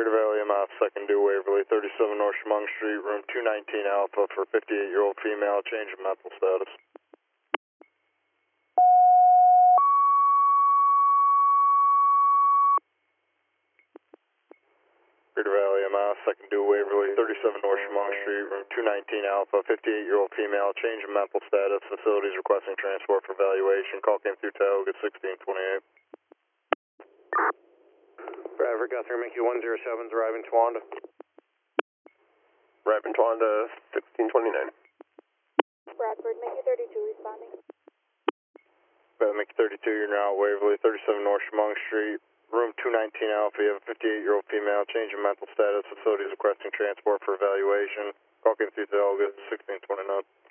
Crater Valley MF, second due Waverly, 37 North Chemung Street, room 219 Alpha for 58-year-old female, change of mental status. Crater Valley MF, second due Waverly, 37 North Chemung Street, room 219 Alpha, 58-year-old female, change of mental status, facilities requesting transport for evaluation. Call came through Tioga 1628. Bradford Guthrie, Mickey 107's arriving Towanda. Arriving Towanda 1629. Bradford, Mickey 32 responding. Mickey 32, you're now at Waverly, 37 North Chemung Street, room 219 Alpha, you have a 58-year-old female, change of mental status, facilities requesting transport for evaluation. Call came through Tioga 1629.